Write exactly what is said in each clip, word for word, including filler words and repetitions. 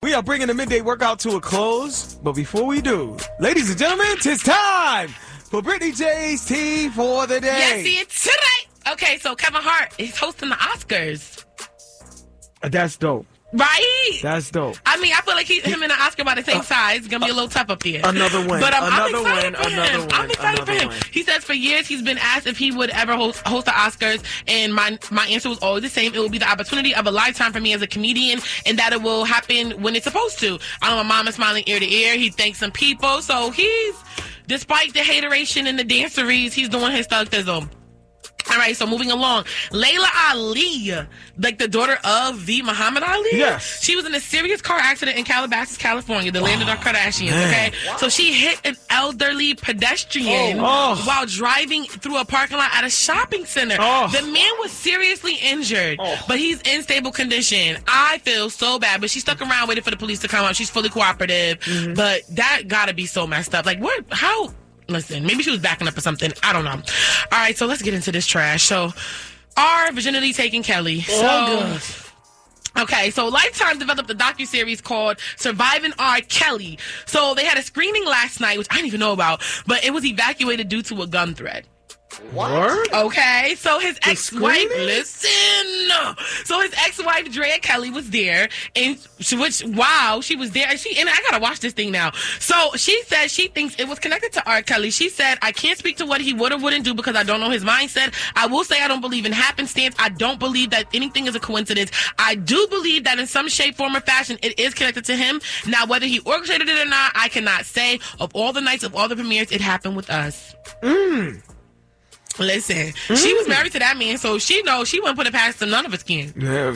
We are bringing the midday workout to a close. But before we do, ladies and gentlemen, it's time for Brittany J's Tea for the day. Yes, see it today. Okay, so Kevin Hart is hosting the Oscars. That's dope. Right? That's dope. I mean, I feel like he, him and the Oscar by the same size. It's going to be a little tough up here. Another win. But um, another I'm excited win. for him. Another win. I'm excited another for him. Win. He says for years he's been asked if he would ever host, host the Oscars, and my my answer was always the same. It will be the opportunity of a lifetime for me as a comedian, and that it will happen when it's supposed to. I know my mom is smiling ear to ear. He thanks some people. So he's, despite the hateration and the danceries, he's doing his thug thizzle. All right, so moving along. Layla Ali, like the daughter of the Muhammad Ali. Yes. She was in a serious car accident in Calabasas, California, the land of the Kardashians, man. okay? Wow. So she hit an elderly pedestrian oh. while driving through a parking lot at a shopping center. Oh. The man was seriously injured, oh. but he's in stable condition. I feel so bad, but she stuck around waiting for the police to come up. She's fully cooperative, mm-hmm. but that gotta be so messed up. Like, what? How? Listen, maybe she was backing up or something. I don't know. All right, so let's get into this trash. So, our virginity taking Kelly. So, oh, good. Okay, so Lifetime developed a docuseries called Surviving R. Kelly. So, they had a screening last night, which I didn't even know about, but it was evacuated due to a gun threat. What? Okay, so his The ex-wife, screening? listen. So his ex-wife, Drea Kelly, was there, and she, which, wow, she was there. And she, and I gotta watch this thing now. So she said she thinks it was connected to R. Kelly. She said, I can't speak to what he would or wouldn't do because I don't know his mindset. I will say I don't believe in happenstance. I don't believe that anything is a coincidence. I do believe that in some shape, form, or fashion, it is connected to him. Now, whether he orchestrated it or not, I cannot say. Of all the nights, of all the premieres, it happened with us. Mm. Listen, mm. she was married to that man, so she knows she wouldn't put it past him. None of us can. Yeah.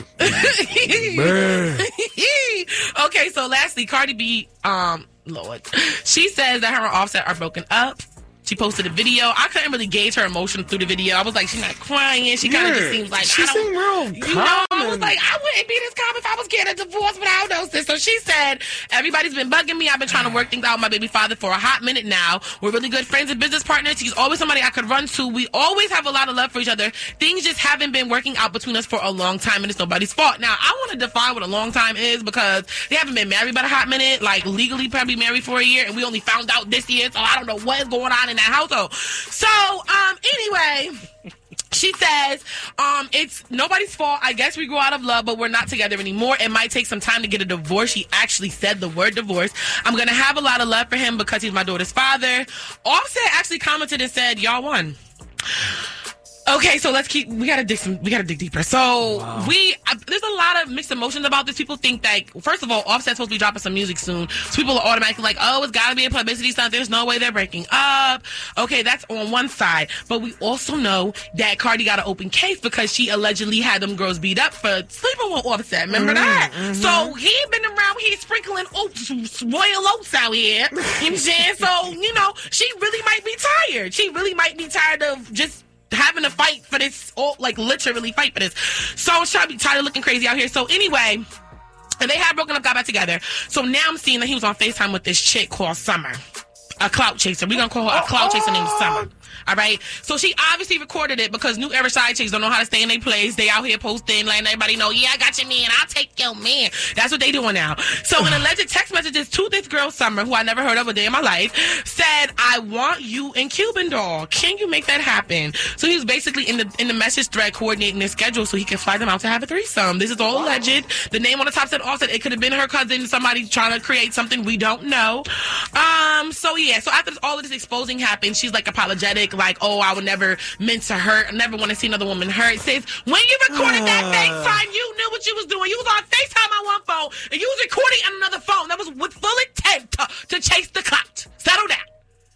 Man. Okay, so lastly, Cardi B, um, Lord, she says that her and Offset are broken up. She posted a video. I couldn't really gauge her emotion through the video. I was like, she's not crying. She kind of yeah. just seems like, she I don't, seemed real you know, I was like, I wouldn't be this calm if I was getting a divorce without no sister. So she said, everybody's been bugging me. I've been trying to work things out with my baby father for a hot minute now. We're really good friends and business partners. He's always somebody I could run to. We always have a lot of love for each other. Things just haven't been working out between us for a long time, and it's nobody's fault. Now, I want to define what a long time is because they haven't been married but a hot minute, like legally probably married for a year, and we only found out this year, so I don't know what is going on in that household. So, um, anyway, she says, um, it's nobody's fault. I guess we grew out of love, but we're not together anymore. It might take some time to get a divorce. She actually said the word divorce. I'm going to have a lot of love for him because he's my daughter's father. Offset actually commented and said, y'all won. Okay, so let's keep. We gotta dig some. We gotta dig deeper. So wow. we uh, there's a lot of mixed emotions about this. People think that first of all, Offset's supposed to be dropping some music soon, so people are automatically like, oh, it's gotta be a publicity stunt. There's no way they're breaking up. Okay, that's on one side, but we also know that Cardi got an open case because she allegedly had them girls beat up for sleeping with Offset. Remember mm-hmm, that? Mm-hmm. So he ain't been around. He's sprinkling oats, royal oats out here. You know what I'm saying? So you know, she really might be tired. She really might be tired of just having to fight for this, or like literally fight for this. So she'll be tired of looking crazy out here. So anyway, and they had broken up, got back together. So now I'm seeing that he was on FaceTime with this chick called Summer, a clout chaser. We're gonna call her a clout chaser named Summer. All right. So she obviously recorded it because new era side chicks don't know how to stay in their place. They out here posting, letting everybody know, yeah, I got your man. I'll take your man. That's what they doing now. So in alleged text messages to this girl, Summer, who I never heard of a day in my life, said, I want you and Cuban Doll. Can you make that happen? So he was basically in the in the message thread coordinating their schedule so he could fly them out to have a threesome. This is all wow. alleged. The name on the top said Offset. It could have been her cousin, somebody trying to create something we don't know. Um. So yeah. So after all of this exposing happened, she's like apologetic. Like, oh, I would never meant to hurt. I never want to see another woman hurt. It says, when you recorded uh. that FaceTime, you knew what you was doing. You was on FaceTime on one phone, and you was recording on another phone. That was with full intent to, to chase the clout. Settle down.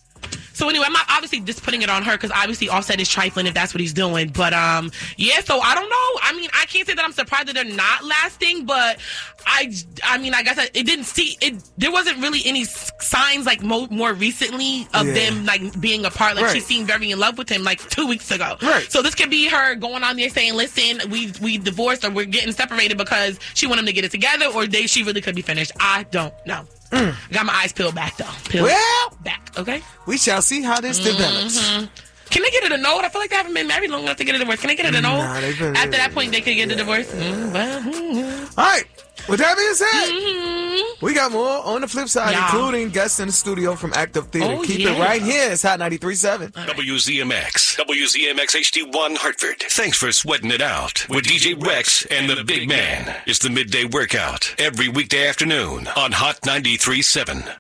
So anyway, I'm not obviously just putting it on her because obviously Offset is trifling if that's what he's doing. But um, yeah, so I don't know. I mean, I can't say that I'm surprised that they're not lasting, but I, I mean, I guess I, it didn't see it. There wasn't really any signs like mo- more recently of yeah. them like being apart. Like right. she seemed very in love with him like two weeks ago. Right. So this could be her going on there saying, "Listen, we we divorced or we're getting separated because she wanted him to get it together, or they she really could be finished." I don't know. Mm. Got my eyes peeled back, though. Peeled well, back, okay? We shall see how this mm-hmm. develops. Can they get it a note? I feel like they haven't been married long enough to get a divorce. Can they get it a note? Nah, been, After that point, they could get yeah. a divorce? Mm, well, mm-hmm. All right. With that being said, mm-hmm. We got more on the flip side, Yeah. including guests in the studio from Active Theater. Oh, Keep yeah. it right here. It's Hot ninety-three point seven. W Z M X, W Z M X H D one Hartford. Thanks for sweating it out with D J Rex and the Big Man. It's the midday workout every weekday afternoon on Hot ninety-three point seven.